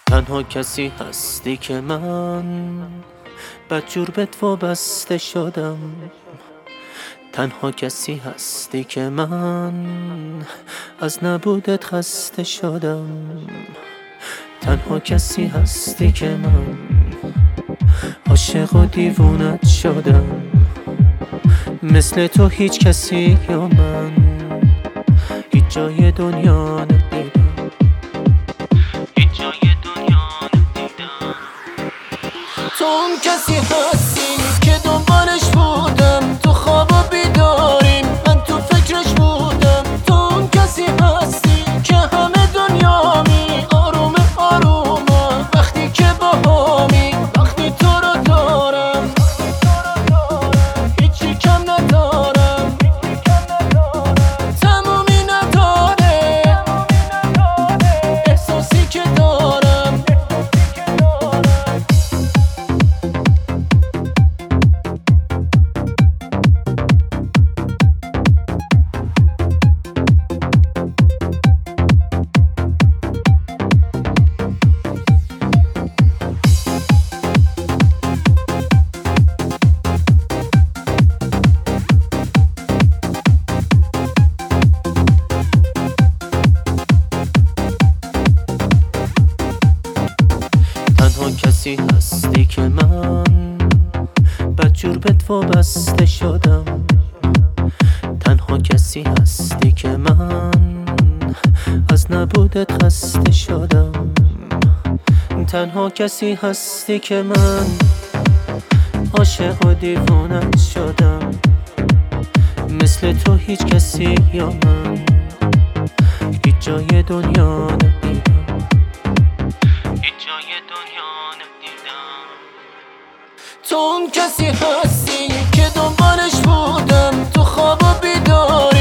تنها کسی هستی که من بدجور به تو بسته شدم. تنها کسی هستی که من از نبودت خسته شدم. تنها کسی هستی که من عاشق و دیوونت شدم. مثل تو هیچ کسی یا من هیچ جای دنیا ندیدم. هیچ جای دنیا ندیدم. تو اون کسی هستی که دنبالش بودم، تو خواب و بیداریم من تو فکرش بودم. تو اون کسی هستی که همه دنیامی آروم آرومم وقتی که باهامی. وقتی تو رو دارم هیچی کم ندارم، تمومی نداره احساسی که دارم. تنها کسی هستی که من بدجور به تو بسته شدم. تنها کسی هستی که من از نبودت خسته شدم. تنها کسی هستی که من عاشق و دیوونت شدم. مثل تو هیچ کسی یا من هیچ جای دنیا ندیدم. تو اون کسی هستی که دنبالش بودم، تو خواب و بیداری